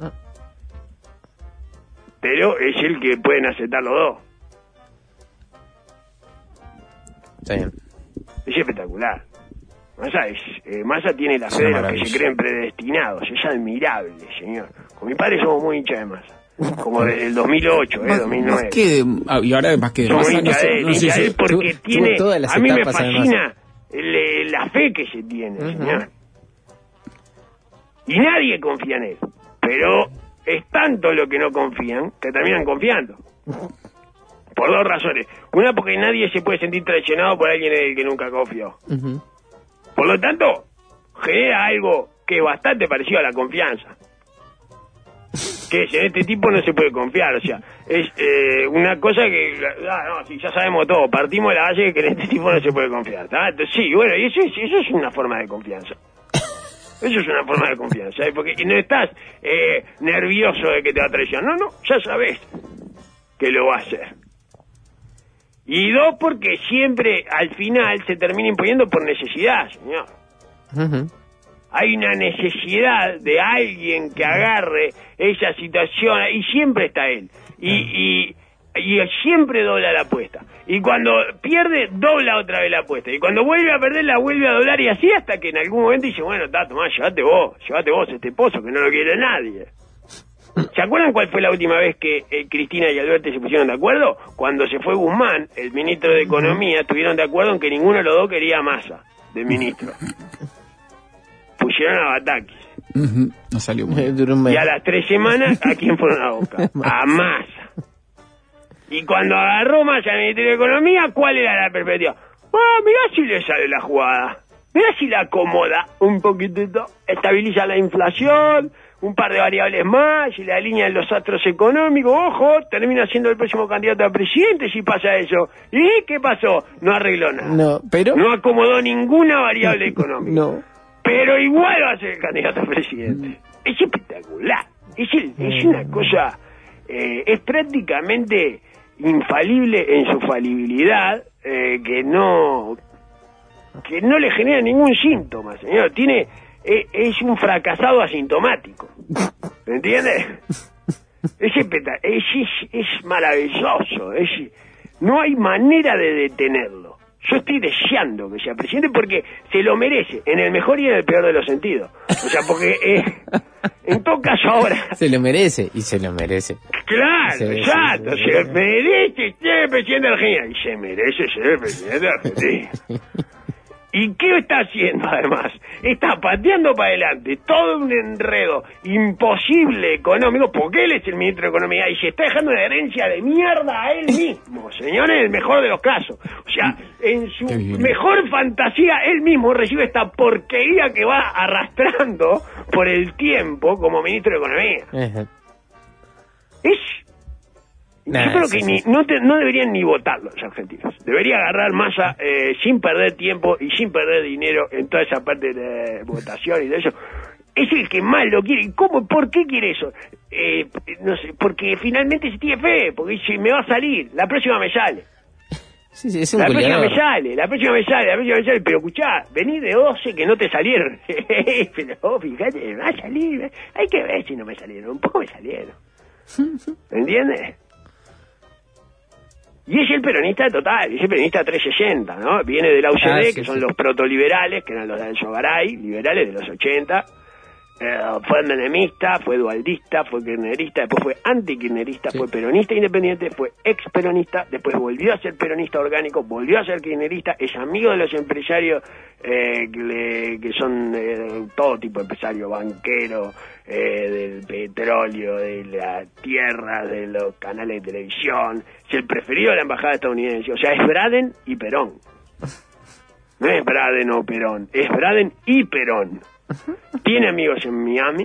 Pero es el que pueden aceptar los dos. Está bien. Es espectacular. Massa tiene la fe de los que se creen predestinados. Es admirable, señor. Con mi padre somos muy hinchas de Massa. Como desde el 2008, 2009. Y ahora más que de somos Massa, hinchas de él porque tiene... A mí me fascina de la fe que se tiene, señor. Y nadie confía en él. Pero es tanto lo que no confían que terminan confiando. Por dos razones. Una, porque nadie se puede sentir traicionado por alguien en el que nunca confió. Por lo tanto, genera algo que es bastante parecido a la confianza. Que es, en este tipo no se puede confiar. O sea, es una cosa que... sí, ya sabemos todo. Partimos de la base de que en este tipo no se puede confiar. Entonces, sí, bueno, y eso es una forma de confianza. Eso es una forma de confianza, porque no estás nervioso de que te va a traicionar. No, ya sabes que lo va a hacer. Y dos, porque siempre al final se termina imponiendo por necesidad, señor. hay una necesidad de alguien que agarre esa situación, y siempre está él, y siempre dobla la apuesta, y cuando pierde, dobla otra vez la apuesta, y cuando vuelve a perder, la vuelve a doblar, y así hasta que en algún momento dice, bueno, tomá, llévate vos este pozo que no lo quiere nadie. ¿Se acuerdan cuál fue la última vez que Cristina y Alberto se pusieron de acuerdo? Cuando se fue Guzmán, el ministro de Economía, estuvieron de acuerdo en que ninguno de los dos quería a Massa de ministro. Pusieron a Batakis. No salió muy bien. Y a las 3 semanas, ¿a quién fueron a buscar? A Massa. Y cuando agarró Massa al Ministerio de Economía, ¿cuál era la perspectiva? Mirá si le sale la jugada. Mirá si la acomoda un poquitito. Estabiliza la inflación, un par de variables más, y la alinea en los astros económicos. Ojo, termina siendo el próximo candidato a presidente si pasa eso. ¿Y qué pasó? No arregló nada. No acomodó ninguna variable económica. No. Pero igual va a ser el candidato a presidente. Es espectacular. Es una cosa... es prácticamente infalible en su falibilidad, que no le genera ningún síntoma, señor. Es un fracasado asintomático. ¿Me entiendes? Es maravilloso. No hay manera de detenerlo. Yo estoy deseando que sea presidente porque se lo merece, en el mejor y en el peor de los sentidos. O sea, porque en todo caso ahora... Se lo merece, y se lo merece. Claro, exacto. Se merece ser presidente de Argentina. Y se merece ser presidente de Argentina. ¿Y qué está haciendo además? Está pateando para adelante todo un enredo imposible económico, porque él es el ministro de Economía y se está dejando una herencia de mierda a él mismo, señores, en el mejor de los casos. O sea, en su mejor fantasía, él mismo recibe esta porquería que va arrastrando por el tiempo como ministro de Economía. Yo creo que no deberían ni votar los argentinos. Debería agarrar Massa sin perder tiempo y sin perder dinero en toda esa parte de votación y de eso. Es el que más lo quiere. ¿Y cómo? ¿Por qué quiere eso? No sé, porque finalmente se tiene fe, porque dice, me va a salir, la próxima me sale. Sí, es un la próxima me sale, pero escuchá, vení de 12 que no te salieron. Pero fíjate, me va a salir, hay que ver si no me salieron, un poco me salieron. ¿Me entiendes? Y es el peronista total, es el peronista 360, ¿no? Viene de la UCD, que son los protoliberales, que eran los de Alzogaray, liberales de los 80. Fue menemista, fue dualdista, fue kirchnerista, después fue antikirchnerista, fue peronista independiente, fue ex-peronista, después volvió a ser peronista orgánico, volvió a ser kirchnerista, es amigo de los empresarios que son todo tipo de empresarios, banqueros, del petróleo, de la tierra, de los canales de televisión, es el preferido de la embajada estadounidense, o sea, es Braden y Perón. No es Braden o Perón, es Braden y Perón. Tiene amigos en Miami,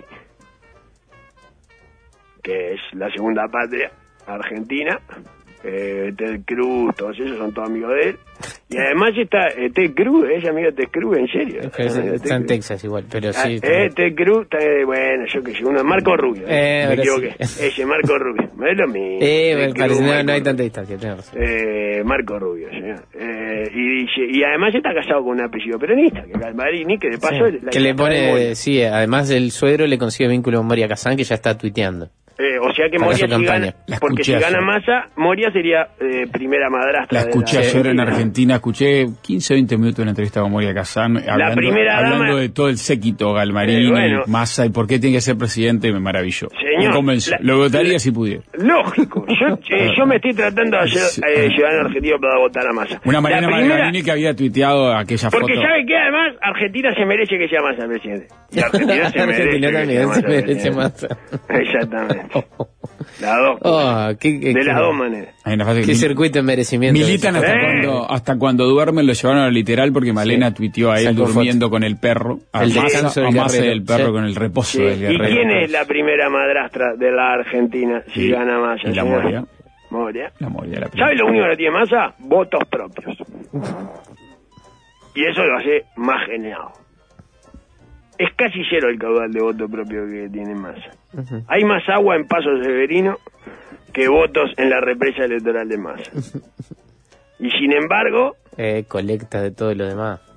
que es la segunda patria argentina. Ted Cruz, todos esos son todos amigos de él. Y además está Ted Cruz, es amigo de Ted Cruz, en serio. Está en Texas igual, pero sí. Ted Cruz, está, bueno, yo que sé, uno, Marco Rubio. Me equivoqué. Sí. Ese Marco Rubio, es lo mismo. No hay tanta distancia, tenés razón. Marco Rubio, señor. Y además está casado con un apellido peronista, que es Galmarini, que de paso... Sí, que le pone, sí, además el suegro le consigue vínculo con Moria Kazán, que ya está tuiteando. O sea que Moria si gana, porque si gana Massa, Moria sería primera madrastra. La escuché ayer en Argentina, escuché 15 o 20 minutos de una entrevista con Moria Kazán, hablando de todo el séquito, Galmarini, Massa, y por qué tiene que ser presidente, me maravilló. Señor, me convenció, lo votaría si pudiera. Lógico, yo me estoy tratando de hacer ciudadano argentino para votar a Massa. Una Mariana Margarini que había tuiteado aquella foto. Porque sabe que además Argentina se merece que sea Massa el presidente. Y Argentina se merece Massa. Exactamente. Las dos de las dos maneras. Qué circuito de merecimiento. Militan hasta cuando duermen, lo llevaron a lo literal porque Malena tuiteó a él durmiendo con el perro, a Massa del perro con el reposo del guerrero. ¿Y quién es la primera madrastra de la Argentina si gana Massa? La Moria. La Moria. ¿Sabe lo único que tiene Massa? Votos propios. Y eso lo hace más genial. Es casi cero el caudal de voto propio que tiene Massa. Hay más agua en Paso Severino que votos en la represa electoral de Massa. Y sin embargo... colecta de todo lo demás.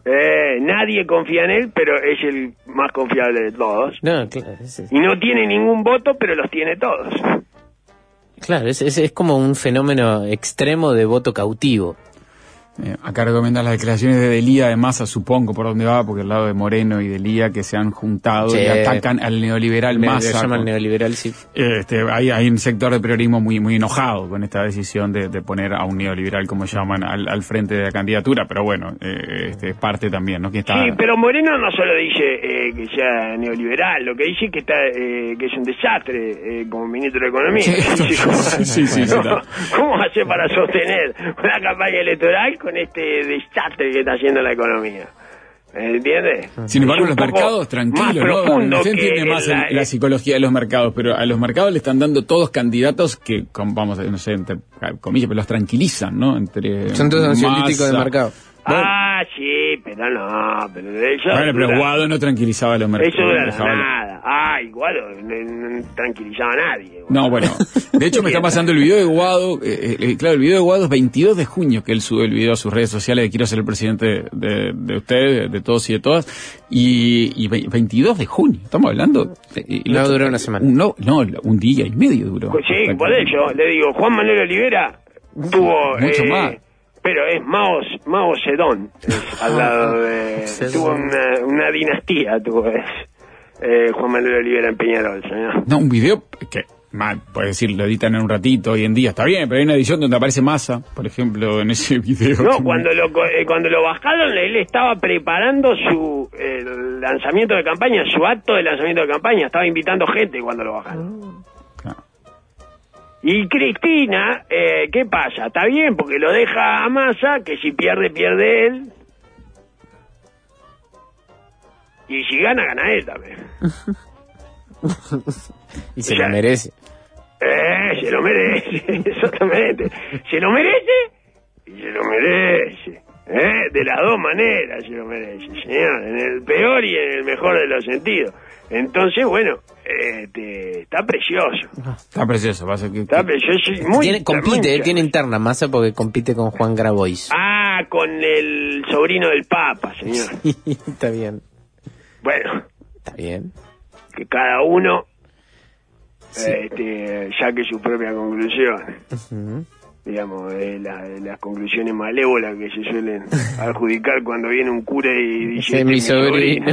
Nadie confía en él, pero es el más confiable de todos. No, claro, y no tiene ningún voto, pero los tiene todos. Claro, es como un fenómeno extremo de voto cautivo. Acá recomiendan las declaraciones de Delía, de Massa, supongo por dónde va, porque el lado de Moreno y Delía que se han juntado y atacan al neoliberal Massa. Se llama el neoliberal, sí. Hay un sector de periodismo muy enojado con esta decisión de poner a un neoliberal, como llaman, al frente de la candidatura, pero bueno, es parte también, ¿no? Que está... Sí, pero Moreno no solo dice que sea neoliberal, lo que dice es que que es un desastre como ministro de Economía. Sí, ¿Cómo hace para sostener una campaña electoral con este desastre que está haciendo la economía? ¿Entiendes? Sin embargo, los mercados, tranquilos, ¿no? Usted entiende más la psicología de los mercados, pero a los mercados le están dando todos candidatos que, vamos a no sé, entre comillas, pero los tranquilizan, ¿no? Son todos ansiolíticos de mercado. Sí, pero no, pero eso... Bueno, pero Guado no tranquilizaba a los mercados. Eso dura nada. Guado no tranquilizaba a nadie. Guado. No, bueno, de hecho me está pasando el video de Guado, claro, el video de Guado es 22 de junio que él sube el video a sus redes sociales de quiero ser el presidente de ustedes, de todos y de todas, y 22 de junio, estamos hablando... No duró una semana. Un día y medio duró. Sí, por eso, le digo, Juan Manuel Olivera tuvo... Mucho más. Pero es Mao Zedong, al lado de... tuvo una dinastía, Juan Manuel Olivera en Peñarol, señor. No, un video que, puedes decir, lo editan en un ratito hoy en día, está bien, pero hay una edición donde aparece Massa, por ejemplo, en ese video. No, cuando lo bajaron, él estaba preparando su lanzamiento de campaña, su acto de lanzamiento de campaña, estaba invitando gente cuando lo bajaron. Y Cristina, ¿qué pasa? Está bien, porque lo deja a Massa, que si pierde, pierde él. Y si gana, gana él también. Y se lo merece. Se lo merece, exactamente. Se lo merece y se lo merece. De las dos maneras se lo merece, señor. En el peor y en el mejor de los sentidos. Entonces, bueno, está precioso. Está precioso, pasa que... Está precioso, muy... Compite, tiene interna Massa porque compite con Juan Grabois. Con el sobrino del Papa, señor. Sí, está bien. Bueno. Está bien. Que cada uno saque su propia conclusión. Uh-huh. Digamos, las conclusiones malévolas que se suelen adjudicar cuando viene un cura y dice... mi sobrino.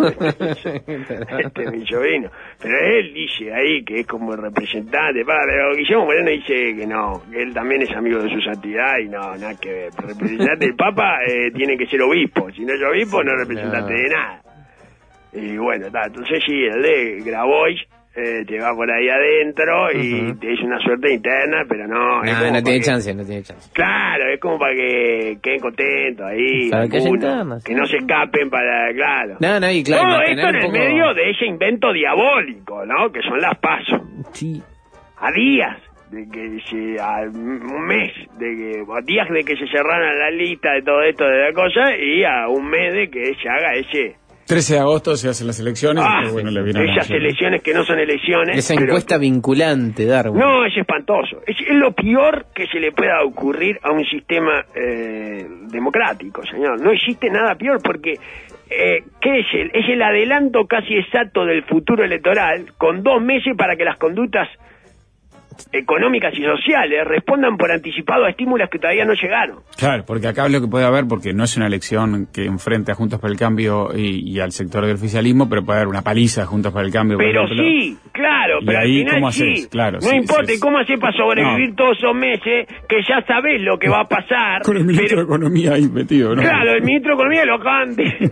Este es mi sobrino. Pero él dice ahí que es como el representante. Pero Guillermo Moreno dice que no, que él también es amigo de su santidad y no, nada que ver. El representante del Papa tiene que ser obispo. Si no es obispo, no es representante de nada. Y bueno, entonces sí, el de Grabois te va por ahí adentro y te es una suerte interna, pero no tiene chance. Claro, es como para que queden contentos ahí, para algunos, que no se escapen para, claro. Y claro, todo esto en el medio de ese invento diabólico, ¿no? Que son las PASO. Sí. A días de que a un mes a días de que se cerrara la lista de todo esto de la cosa y a un mes de que se haga ese 13 de agosto se hacen las elecciones. Esas elecciones que no son elecciones. Esa encuesta vinculante, Darwin. No, es espantoso. Es lo peor que se le pueda ocurrir a un sistema democrático, señor. No existe nada peor porque ¿qué es es el adelanto casi exacto del futuro electoral con 2 meses para que las conductas económicas y sociales respondan por anticipado a estímulos que todavía no llegaron. Claro, porque acá lo que puede haber, porque no es una elección que enfrente a Juntos por el Cambio y al sector del oficialismo, pero puede haber una paliza a Juntos por el Cambio. Pero por ejemplo. Sí, claro, pero ahí, al final ¿cómo sí. haces? Claro, no importa cómo haces para sobrevivir todos esos meses, que ya sabés lo que va a pasar. Con el ministro de Economía ahí metido, ¿no? Claro, el ministro de Economía lo acaban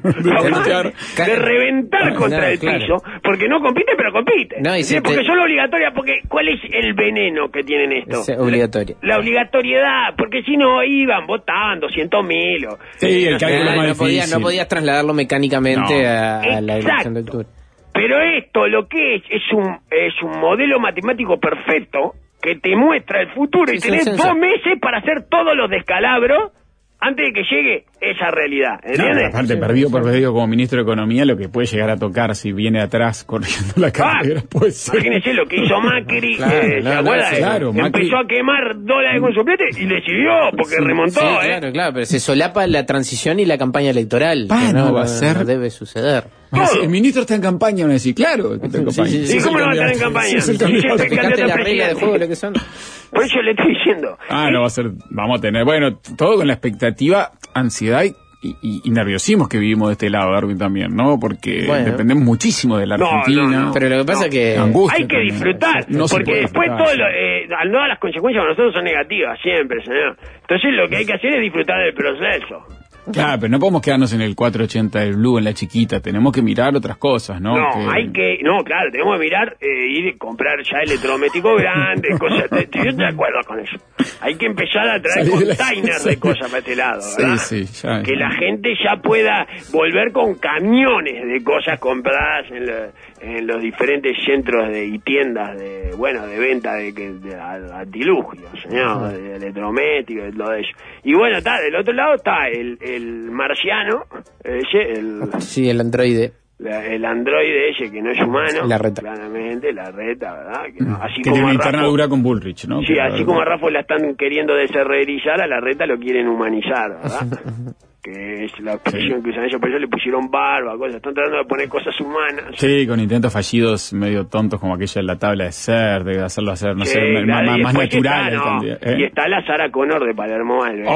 de reventar contra el piso, porque no compite, pero compite. No, porque son obligatorias, porque ¿cuál es el veneno que tienen esto? Es obligatorio. La obligatoriedad, porque si no iban, votaban 200.000. Sí, el cálculo más difícil. No podías trasladarlo mecánicamente a la elección de octubre. Pero esto lo que es un modelo matemático perfecto que te muestra el futuro y tenés 2 meses para hacer todos los descalabros antes de que llegue esa realidad, ¿entiendes? No, aparte, perdido por perdido como ministro de Economía, lo que puede llegar a tocar si viene atrás corriendo la carrera, puede ser. Imagínese lo que hizo Macri, ¿se acuerda? Claro, empezó a quemar dólares con soplete y le siguió, porque remontó, Claro, pero se solapa la transición y la campaña electoral. No va a ser. No debe suceder. El ministro está en campaña, van a decir, claro que está en campaña. Sí, ¿cómo no va a estar en campaña? Fíjate la regla de juego, lo que son. Por eso le estoy diciendo. No va a ser, vamos a tener, bueno, todo con la expectativa, ansiedad y nerviosismos que vivimos de este lado, Darwin, también, ¿no? Porque dependemos muchísimo de la Argentina. No. Pero lo que pasa es que hay que disfrutar, porque después todas las consecuencias para nosotros son negativas, siempre, señor. Entonces lo que hay que hacer es disfrutar del proceso. Claro, pero no podemos quedarnos en el 480 del Blue, en la chiquita, tenemos que mirar otras cosas, ¿no? Claro, tenemos que mirar, ir a comprar ya electrodomésticos grandes, cosas, yo estoy de acuerdo con eso. Hay que empezar a traer containers de cosas para este lado, ¿verdad? Ya. Que la gente ya pueda volver con camiones de cosas compradas en los diferentes centros y tiendas de venta de artilugios, señor, de electrodomésticos, de todo eso. Y bueno, del otro lado está el marciano, el androide. El androide ese que no es humano, la reta. Claramente, la reta, ¿verdad? Que así que como tiene interna dura con Bullrich, ¿no? Sí, así como a Rafa la están queriendo desherrerizar, a la reta lo quieren humanizar, ¿verdad? Que es la expresión que usan ellos, por eso le pusieron barba, cosas, están tratando de poner cosas humanas. Sí, con intentos fallidos medio tontos como aquella en la tabla de ser, de hacerlo hacer, no sé, más natural. Y está la Sarah Connor de Palermo Malbec.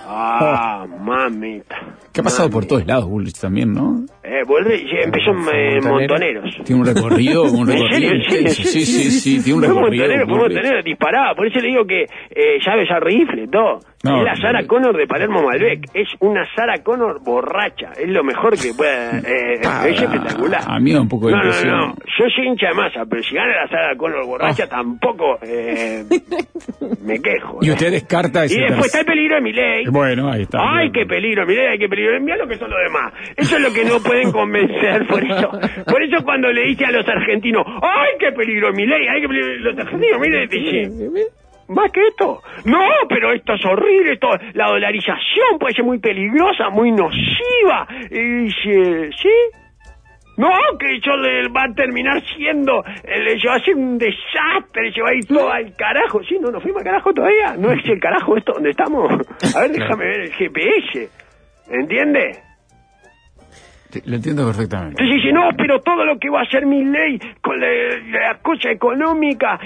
Mamita. ¿Qué ha pasado por todos lados, Bullrich también, no? Bullrich empezó en Montoneros. Tiene un recorrido intenso. Sí, tiene un recorrido. Montoneros disparaba, por eso le digo que llaves a rifle, todo. Es la Sarah Connor de Palermo Malbec, es una Sarah Connor borracha, es lo mejor que puede, es espectacular. A mí da un poco de impresión. No, yo soy hincha de masa, pero si gana la Sarah Connor borracha tampoco me quejo. Y usted descarta ese. Y después está el peligro de Milei. Bueno, ahí está. Ay, qué peligro, Milei, qué peligro. Mirá lo que son los demás. Eso es lo que no pueden convencer, por eso cuando le dice a los argentinos, ay, qué peligro, Milei, ay, qué peligro, los argentinos, mire, dicen, ¿más que esto? No, pero esto es horrible, la dolarización puede ser muy peligrosa, muy nociva. Y dice, ¿sí? No, que yo va a terminar siendo, va a ser un desastre, se va a ir todo al carajo. Sí, no nos fuimos al carajo todavía, no es el carajo esto donde estamos. A ver, déjame ver el GPS, ¿entiende? Lo entiendo perfectamente. Entonces dice, no, pero todo lo que va a hacer Milei con la cosa económica,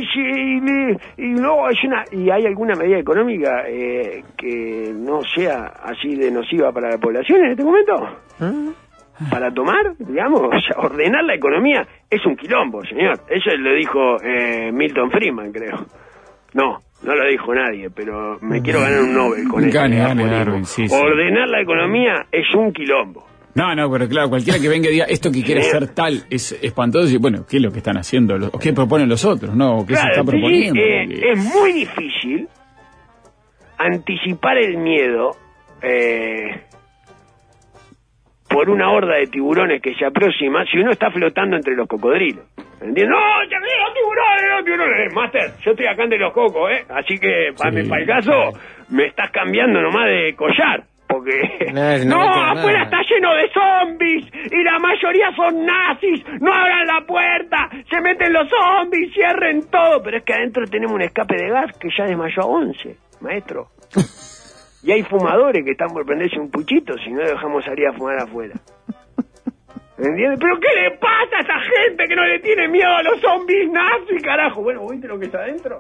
y hay alguna medida económica que no sea así de nociva para la población en este momento. Para tomar, digamos, o sea, ordenar la economía es un quilombo, señor. Eso lo dijo Milton Friedman, creo. No lo dijo nadie, pero me quiero ganar un Nobel con eso. Gane, Darwin, sí. Ordenar la economía es un quilombo. No, pero claro, cualquiera que venga y diga esto que quiere ser tal es espantoso y bueno, ¿qué es lo que están haciendo? ¿O qué proponen los otros? ¿No? ¿O qué se está proponiendo? Es muy difícil anticipar el miedo por una horda de tiburones que se aproxima si uno está flotando entre los cocodrilos. ¿Entiendes? ¡No, ya vi los tiburones! Master, yo estoy acá entre los cocos, así que para el caso me estás cambiando nomás de collar. Porque afuera está lleno de zombies y la mayoría son nazis, no abran la puerta, se meten los zombies, cierren todo, pero es que adentro tenemos un escape de gas que ya desmayó a 11, maestro. Y hay fumadores que están por prenderse un puchito si no dejamos salir a fumar afuera. ¿Entiendes? ¿Pero qué le pasa a esa gente que no le tiene miedo a los zombies nazis, carajo? Bueno, ¿viste lo que está adentro?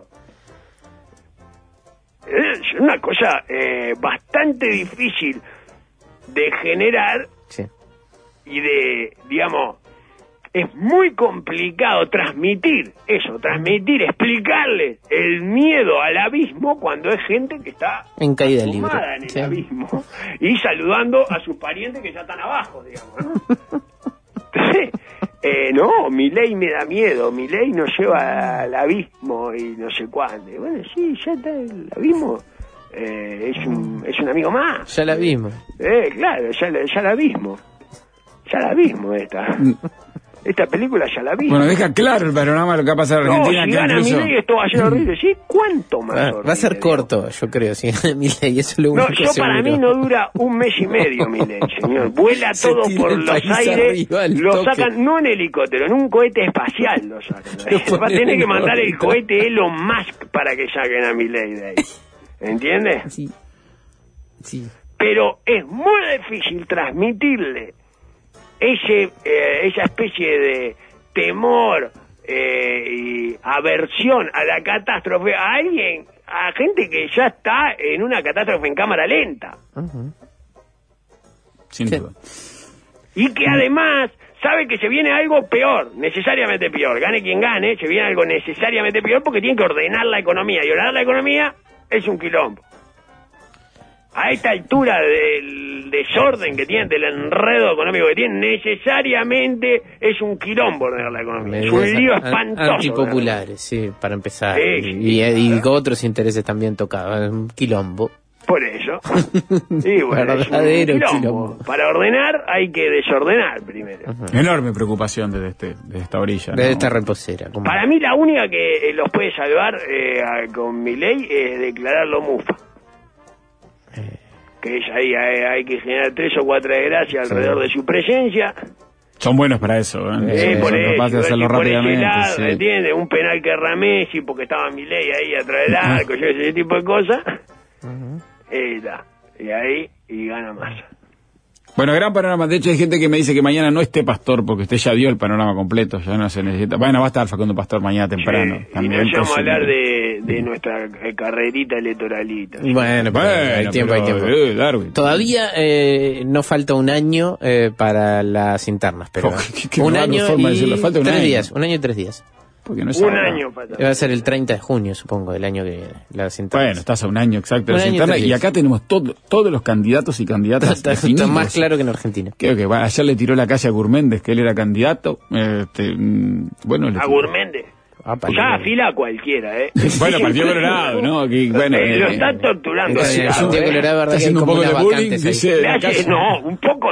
Es una cosa bastante difícil de generar y de, digamos, es muy complicado transmitir, explicarle el miedo al abismo cuando es gente que está en caída libre en el abismo y saludando a sus parientes que ya están abajo, digamos, ¿no? Entonces, Milei me da miedo, Milei nos lleva al abismo y no sé cuándo. Bueno, sí, ya está el abismo, es un amigo más. Ya el abismo. Claro, ya el abismo. Ya el abismo está. Esta película ya la vi. Bueno, deja claro el panorama de lo que va a pasar en Argentina. No, si gana Milei esto va a ser horrible. ¿Sí? ¿Cuánto más horrible? Va a ser corto, yo creo, si gana Milei. Eso es lo único yo para mí no dura un mes y medio, Milei, señor. Vuela todo por los aires, lo sacan, no en helicóptero, en un cohete espacial lo sacan. Va a tener que mandar el cohete Elon Musk para que saquen a Milei de ahí. ¿Entiendes? Sí. Sí. Pero es muy difícil transmitirle esa especie de temor y aversión a la catástrofe a gente que ya está en una catástrofe en cámara lenta. Sin duda. Y que además sabe que se viene algo peor, necesariamente peor. Gane quien gane, se viene algo necesariamente peor porque tiene que ordenar la economía. Y ordenar la economía es un quilombo. A esta altura del desorden que tienen, del enredo económico que tienen, necesariamente es un quilombo ordenar la economía. Es un lío espantoso. Antipopulares, sí, para empezar. Y con otros intereses también tocados. Es un quilombo. Por eso. Y bueno, verdadero es un quilombo. Para ordenar hay que desordenar primero. Enorme preocupación desde esta orilla. Desde esta reposera. Para mí la única que los puede salvar con Milei es declararlo mufa. Que es ahí hay que generar 3 o 4 desgracias alrededor de su presencia. Son buenos para eso, ¿eh? Por eso, hacerlo rápidamente. Lado, ¿me entiendes? Un penal que erra Messi porque estaba Milei ahí atrás del arco, ese tipo de cosas. Y ahí, y gana más. Bueno, gran panorama. De hecho, hay gente que me dice que mañana no esté Pastor porque usted ya dio el panorama completo, ya no se necesita. Bueno, va a estar Facundo Pastor mañana temprano. Sí, también, y nos vamos a hablar de nuestra carrerita electoralita. Bueno, hay tiempo. Darwin. Todavía no falta un año para las internas, pero un año y 3 días. Un año y 3 días. Porque no es un año para va a ser el 30 de junio, supongo, del año que viene. Las internas. Bueno, estás a un año exacto de las internas. Y acá tenemos todos los candidatos y candidatas definidos. Está más claro que en Argentina. Creo que ayer le tiró la calle a Gurméndez, que él era candidato. Bueno, a Gurméndez. Ya afila a cualquiera, Bueno, Partido Colorado, ¿no? Que, bueno, lo están torturando. Partido Colorado, verdad, que hay como una vacante. No, un poco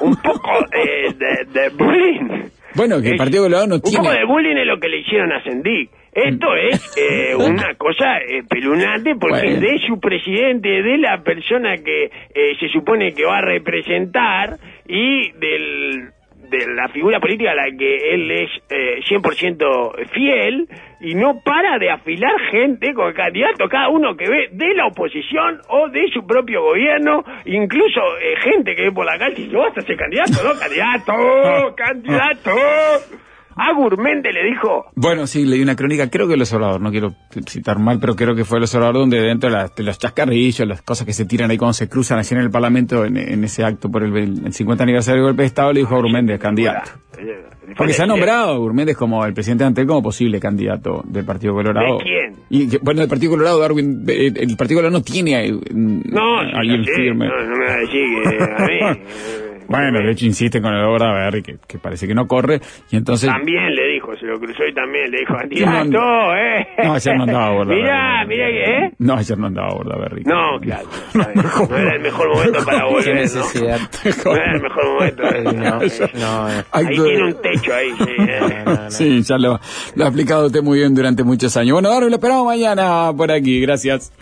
de bullying. Bueno, que el Partido Colorado no tiene... Un poco de bullying es lo que le hicieron a Sendik. Esto es una cosa espeluznante porque de su presidente, de la persona que se supone que va a representar y de la figura política a la que él es 100% fiel, y no para de afilar gente con candidato, cada uno que ve de la oposición o de su propio gobierno, incluso gente que ve por la calle y dice, vas a ser candidato, ¿no? ¡Candidato! A Gurméndez le dijo... Bueno, sí, leí una crónica, creo que El Observador, no quiero citar mal, pero creo que fue El Observador, donde dentro de los chascarrillos, las cosas que se tiran ahí cuando se cruzan así en el Parlamento, en ese acto por el 50 aniversario del golpe de Estado, le dijo a Gurméndez, candidato. Porque se ha nombrado a Gurméndez como el presidente Antel como posible candidato del Partido Colorado. ¿De quién? Y bueno, del Partido Colorado, Darwin, el Partido Colorado no tiene alguien firme. No me va a decir que a mí... Bueno, de hecho insiste con el Bordaberry, que parece que no corre, y entonces... También le dijo, se lo cruzó y también le dijo, candidato, No, ayer no andaba Bordaberry. Mirá, No, ayer no andaba Bordaberry. No, claro. No era el mejor momento para volver, ¿Qué necesidad? No era el mejor momento. Ahí tiene un techo ahí, sí. Sí, ya lo ha explicado usted muy bien durante muchos años. Bueno, ahora lo esperamos mañana por aquí, gracias.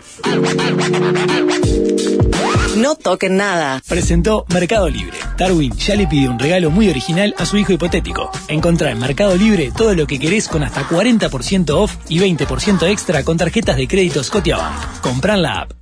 No toquen nada. Presentó Mercado Libre. Darwin ya le pidió un regalo muy original a su hijo hipotético. Encontrá en Mercado Libre todo lo que querés con hasta 40% off y 20% extra con tarjetas de crédito Scotiabank. Comprá en la app.